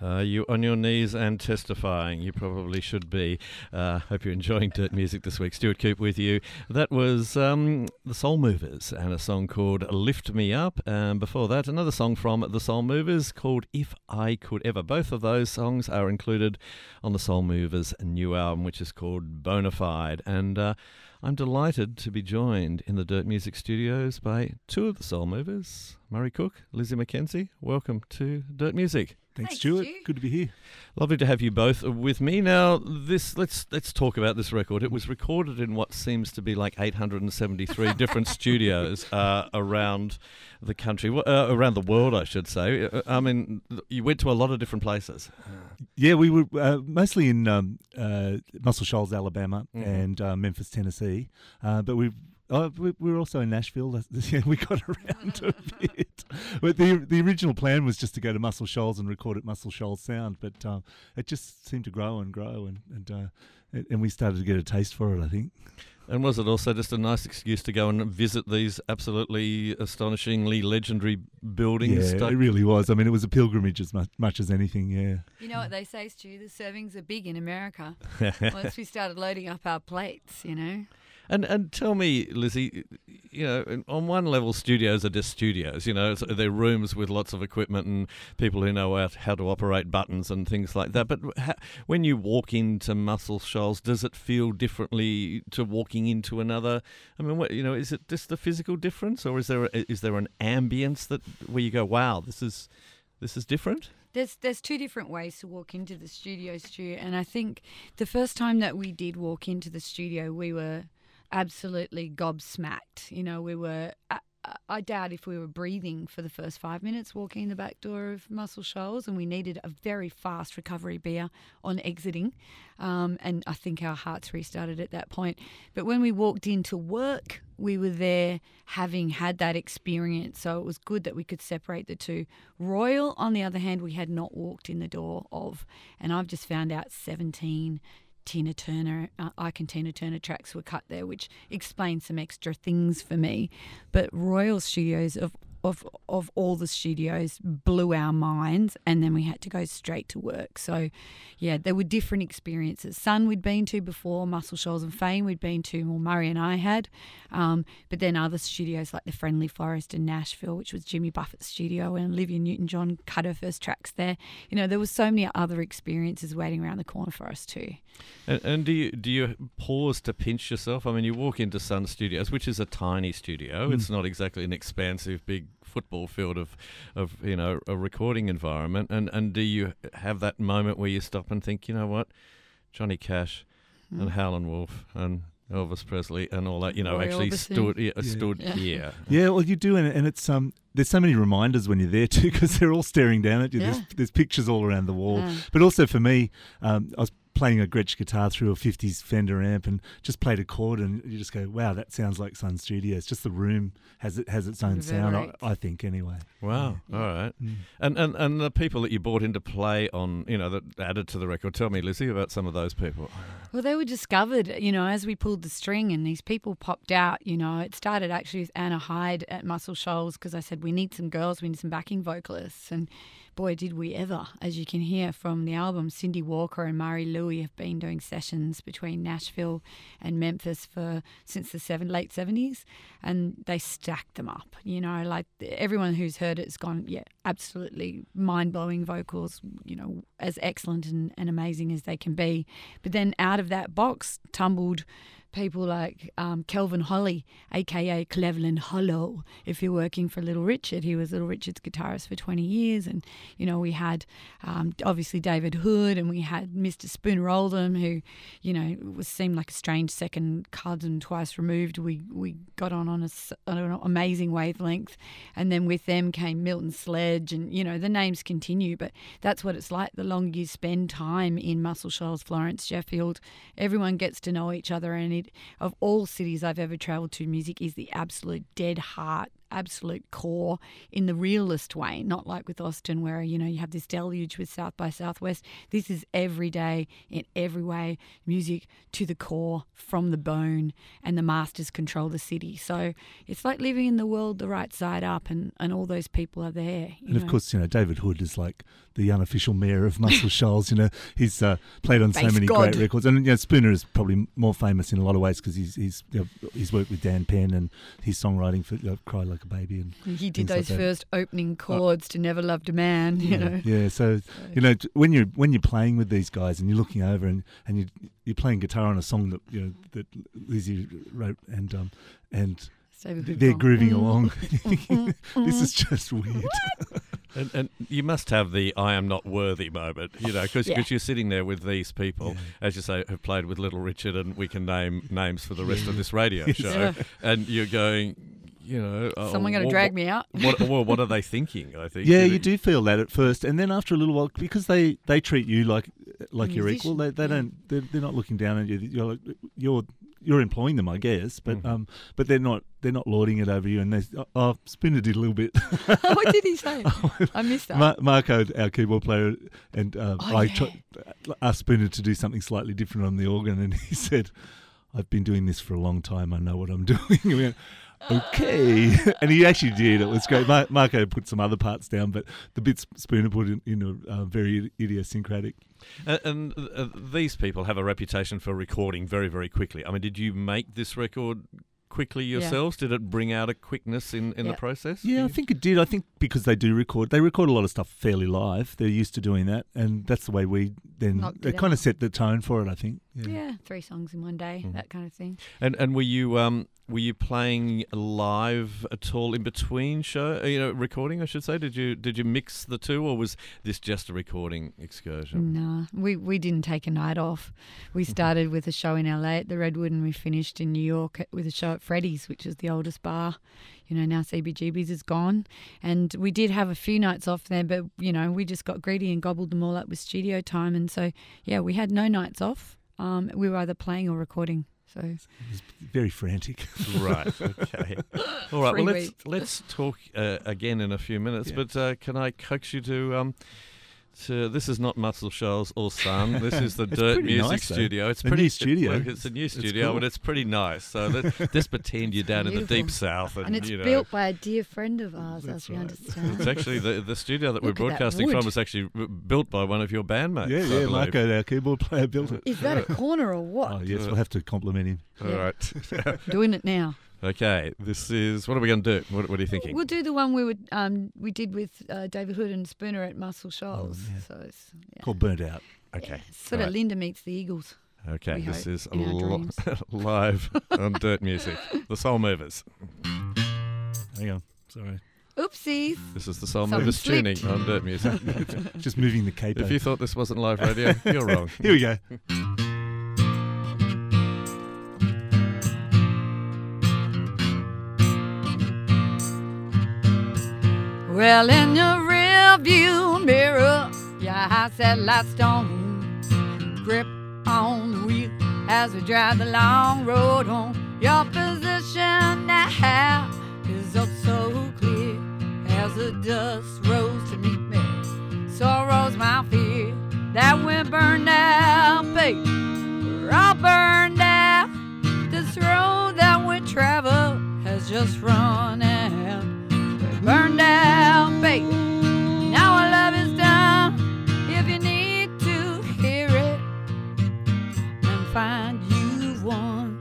Are you on your knees and testifying? You probably should be. Hope you're enjoying Dirt Music this week. Stuart Coop with you. That was the Soul Movers and a song called Lift Me Up. And before that, another song from the Soul Movers called If I Could Ever. Both of those songs are included on the Soul Movers' new album, which is called Bonafide. And I'm delighted to be joined in the Dirt Music studios by two of the Soul Movers, Murray Cook, Lizzie McKenzie. Welcome to Dirt Music. Thanks, Stuart. Good to be here. Lovely to have you both with me. Now, let's talk about this record. It was recorded in what seems to be like 873 different studios around the country, around the world, I should say. I mean, you went to a lot of different places. Yeah, we were mostly in Muscle Shoals, Alabama, and Memphis, Tennessee. But we were also in Nashville. We got around a bit. But the original plan was just to go to Muscle Shoals and record at Muscle Shoals Sound, but it just seemed to grow and grow, and we started to get a taste for it, I think. And was it also just a nice excuse to go and visit these absolutely astonishingly legendary buildings? Yeah, it really was. I mean, it was a pilgrimage as much as anything, yeah. You know what they say, Stu? The servings are big in America. Once we started loading up our plates, you know. And tell me, Lizzie, you know, on one level, studios are just studios. You know, they're rooms with lots of equipment and people who know how to operate buttons and things like that. But when you walk into Muscle Shoals, does it feel differently to walking into another? I mean, is it just the physical difference, or is there an ambience where you go, wow, this is different? There's two different ways to walk into the studio, Stu, and I think the first time that we did walk into the studio, we were absolutely gobsmacked. You know, we were, I doubt if we were breathing for the first 5 minutes walking in the back door of Muscle Shoals, and we needed a very fast recovery beer on exiting. And I think our hearts restarted at that point. But when we walked into work, we were there having had that experience. So it was good that we could separate the two. Royal, on the other hand, we had not walked in the door of, and I've just found out 17 Tina Turner, Ike and Tina Turner tracks were cut there, which explains some extra things for me. But Royal Studios, of all the studios, blew our minds, and then we had to go straight to work. So, yeah, there were different experiences. Sun we'd been to before, Muscle Shoals and Fame we'd been to, well, Murray and I had. But then other studios like the Friendly Forest in Nashville, which was Jimmy Buffett's studio, and Olivia Newton-John cut her first tracks there. You know, there was so many other experiences waiting around the corner for us too. And do you pause to pinch yourself? I mean, you walk into Sun Studios, which is a tiny studio. It's not exactly an expansive big football field of a recording environment, and do you have that moment where you stop and think, you know what, Johnny Cash and Howlin' Wolf and Elvis Presley and all that, Roy actually Orbison. stood here. Yeah, well, you do, and it's there's so many reminders when you're there too, because they're all staring down at you. Yeah. There's pictures all around the wall, but also for me, I was playing a Gretsch guitar through a 50s Fender amp and just played a chord, and you just go, wow, that sounds like Sun Studios. Just the room has its own sound, I think, anyway. Wow. Yeah. All right. And the people that you brought into play on, that added to the record, tell me, Lizzie, about some of those people. Well, they were discovered, as we pulled the string, and these people popped out. It started actually with Anna Hyde at Muscle Shoals, because I said, we need some girls, we need some backing vocalists, and boy, did we ever. As you can hear from the album, Cindy Walker and Mari Louie have been doing sessions between Nashville and Memphis since the late 70s, and they stacked them up. Like everyone who's heard it's gone, yeah, absolutely mind-blowing vocals, as excellent and amazing as they can be. But then out of that box tumbled people like Kelvin Holly, a.k.a. Cleveland Hollow, if you're working for Little Richard. He was Little Richard's guitarist for 20 years. And, we had obviously David Hood, and we had Mr. Spooner Oldham, who, seemed like a strange second cousin twice removed. We got on an amazing wavelength. And then with them came Milton Sledge, and, the names continue. But that's what it's like. The longer you spend time in Muscle Shoals, Florence, Sheffield, everyone gets to know each other, and of all cities I've ever travelled to, music is the absolute dead heart absolute core in the realist way, not like with Austin where, you know, you have this deluge with South by Southwest. This is every day in every way, music to the core, from the bone, and the masters control the city. So it's like living in the world the right side up, and all those people are there. And of course, you know, David Hood is like the unofficial mayor of Muscle Shoals. You know, he's played on so many great records. And, you know, Spooner is probably more famous in a lot of ways because he's worked with Dan Penn and his songwriting for Cry Like a Baby. And he did those first opening chords to Never Loved a Man, you know. Yeah, so, you know, when you're playing with these guys and you're looking over and you're playing guitar on a song that, you know, that Lizzie wrote and they're grooving along. This is just weird. And you must have the I am not worthy moment, you know, because you're sitting there with these people, as you say, who've played with Little Richard, and we can name names for the rest of this radio show, and you're going, you know... someone going to drag me out? What are they thinking, I think? Yeah, you do feel that at first, and then after a little while, because they treat you like you're equal, they're not looking down at you. You're employing them, I guess, but they're not lording it over you. And they Spooner did a little bit. What did he say? I missed that. Marco, our keyboard player, and I asked Spooner to do something slightly different on the organ, and he said, "I've been doing this for a long time. I know what I'm doing." We went, okay. And he actually did. It was great. Marco put some other parts down, but the bits Spooner put in are very idiosyncratic. And these people have a reputation for recording very, very quickly. I mean, did you make this record quickly yourselves? Did it bring out a quickness in the process? Yeah, I think it did. I think because they record a lot of stuff fairly live. They're used to doing that, and that's the way they kind of set the tone for it, I think. Yeah, 3 songs in one day, that kind of thing. And were you playing live at all in between recording, I should say? Did you mix the two, or was this just a recording excursion? No, we didn't take a night off. We started with a show in LA at the Redwood, and we finished in New York with a show at Freddy's, which is the oldest bar. You know, now CBGB's is gone. And we did have a few nights off there, but, you know, we just got greedy and gobbled them all up with studio time. And so, yeah, we had no nights off. We were either playing or recording. So it was very frantic. Right. Okay. All right. Well, let's talk again in a few minutes. Yeah. But can I coax you to this is not Muscle Shoals or Sun. This is the Dirt Music Studio. It's pretty new studio. It's a new studio, and it's pretty nice. So let's pretend you're down in the deep south, and it's built by a dear friend of ours, as we understand. It's actually the studio that we're broadcasting from is actually built by one of your bandmates. Yeah, Marco, our keyboard player, built it. Is that a corner or what? Oh yes, we'll have to compliment him. All right, doing it now. Okay, this is... What are we going to do? What are you thinking? We'll do the one we did with David Hood and Spooner at Muscle Shoals. Oh, yeah. So it's called Burnt Out. Okay. Yeah, sort of Linda meets the Eagles. Okay, this is live on Dirt Music. The Soul Movers. Hang on, sorry. Oopsies. This is the Soul Movers tuning on Dirt Music. Just moving the capo. If you thought this wasn't live radio, you're wrong. Here we go. Well, in your rear view mirror, your eyes set like stone. Grip on the wheel as we drive the long road home. Your position now is up so clear as the dust rose to meet me. So rose my fear that we're burned out, babe. We're all burned out. This road that we travel has just run out. Burned out, baby. Now our love is done. If you need to hear it, and find you one.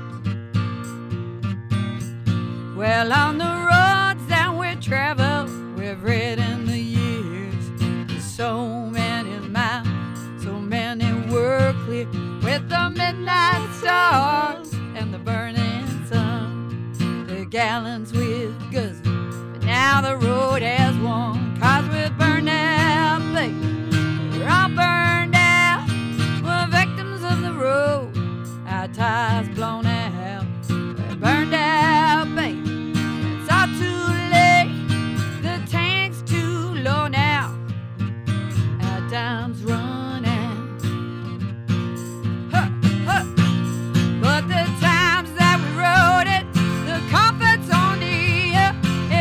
Well, on the roads that we travel, we've ridden the years. So many miles, so many were clear, with the midnight stars and the burning sun. The gallons with guzzle. Now the road has won, 'cause we're burned out, baby. We're all burned out. We're victims of the road. Our tires blown out. We're burned out, baby. It's all too late. The tank's too low now. Our time's run out. Huh, huh. But the times that we rode it, the comfort's on the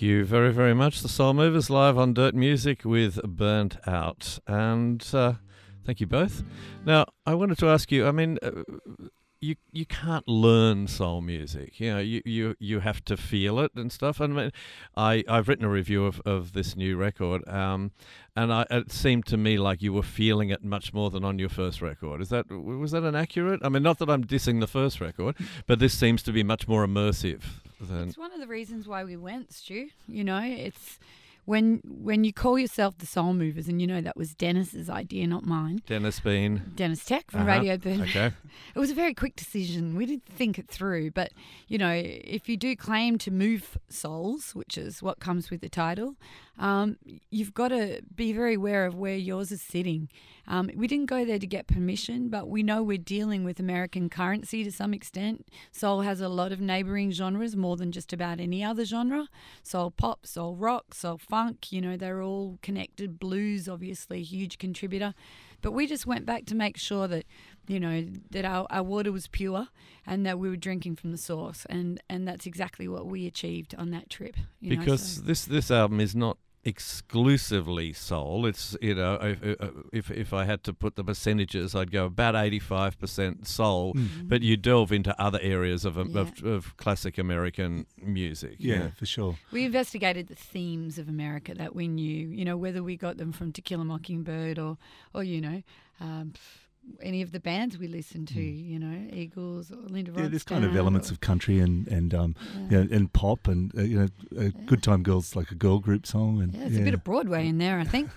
you very, very much. The Soul Movers live on Dirt Music with Burnt Out. And thank you both. Now, I wanted to ask you, I mean, you can't learn soul music. You know, you have to feel it and stuff. And I mean, I've written a review of this new record, and it seemed to me like you were feeling it much more than on your first record. Was that inaccurate? I mean, not that I'm dissing the first record, but this seems to be much more immersive than. It's one of the reasons why we went, Stu. You know, it's when you call yourself the Soul Movers, and you know that was Dennis's idea, not mine. Dennis Tech from Radio Burn. Okay. It was a very quick decision. We didn't think it through, but you know, if you do claim to move souls, which is what comes with the title, you've got to be very aware of where yours is sitting. We didn't go there to get permission, but we know we're dealing with American currency to some extent. Soul has a lot of neighbouring genres, more than just about any other genre. Soul pop, soul rock, soul funk, you know, they're all connected. Blues, obviously, a huge contributor. But we just went back to make sure that, you know, that our water was pure and that we were drinking from the source. And that's exactly what we achieved on that trip. Because this album is not exclusively soul. It's, you know, if I had to put the percentages, I'd go about 85% soul, but you delve into other areas of classic American music. Yeah, for sure. We investigated the themes of America that we knew, you know, whether we got them from To Kill a Mockingbird or you know, any of the bands we listened to, you know, Eagles or Linda Ronstadt. Yeah, there's kind of elements of country and you know, and pop and you know, Good Time Girl's like a girl group song. And there's a bit of Broadway in there, I think.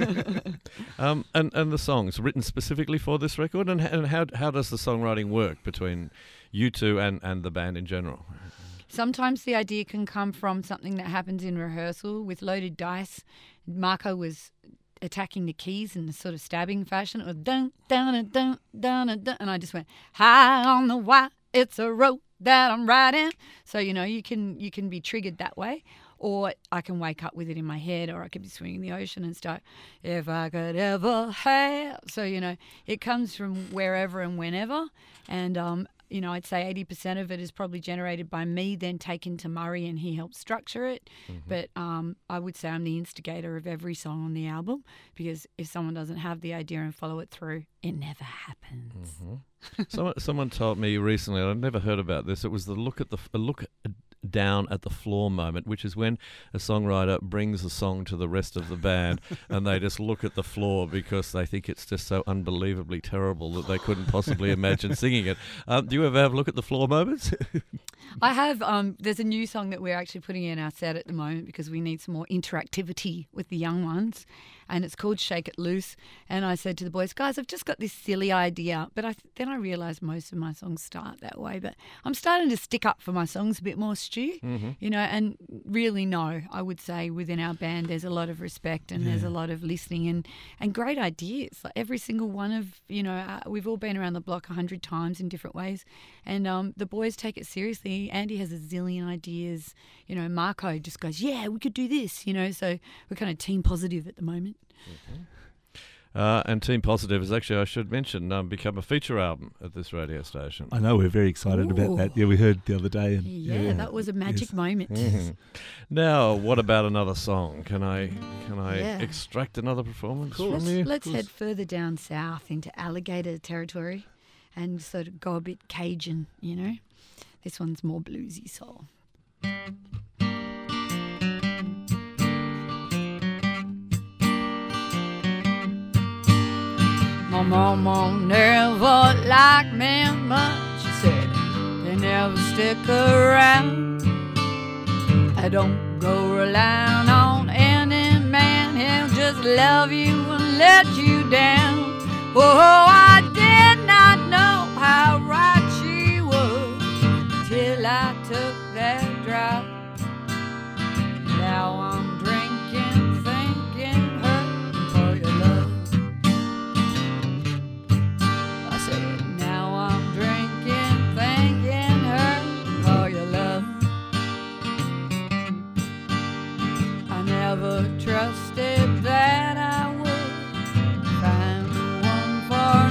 And the songs written specifically for this record, and how does the songwriting work between you two and the band in general? Sometimes the idea can come from something that happens in rehearsal. With Loaded Dice, Marco was attacking the keys in a sort of stabbing fashion. It was dun dun dun dun dun, and I just went high on the wire. It's a road that I'm riding. So you know, you can be triggered that way, or I can wake up with it in my head, or I could be swimming the ocean and start. If I could ever have. So you know, it comes from wherever and whenever, and you know, I'd say 80% of it is probably generated by me, then taken to Murray and he helps structure it. But I would say I'm the instigator of every song on the album, because if someone doesn't have the idea and follow it through, it never happens. Someone told me recently, and I'd never heard about this, it was the look down at the floor moment, which is when a songwriter brings a song to the rest of the band and they just look at the floor because they think it's just so unbelievably terrible that they couldn't possibly imagine singing it. Do you ever have a look at the floor moments? I have. There's a new song that we're actually putting in our set at the moment because we need some more interactivity with the young ones, and it's called Shake It Loose. And I said to the boys, guys, I've just got this silly idea, but then I realised most of my songs start that way. But I'm starting to stick up for my songs a bit more, Stu, you know, and really I would say within our band there's a lot of respect and there's a lot of listening and great ideas. Like every single one of, you know, we've all been around the block 100 times in different ways, and the boys take it seriously. Andy has a zillion ideas, you know, Marco just goes, yeah, we could do this, you know, so we're kind of team positive at the moment. And Team Positive has actually, I should mention, become a feature album at this radio station. I know, we're very excited about that. Yeah, we heard the other day. And that was a magic moment. Now, what about another song? Can I extract another performance from you? Let's head further down south into alligator territory and sort of go a bit Cajun, you know. This one's more bluesy soul. My mama never liked me much. She said they never stick around. I don't go relying on any man. He'll just love you and let you down. Oh, I did not know how right she was till I took that drop. Now I'm drinking, thinking her for your love. I said, now I'm drinking, thinking her for your love. I never trusted that I would find the one for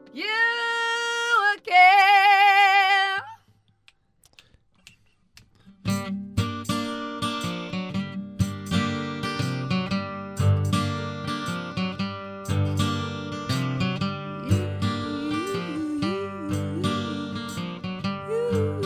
you again. You.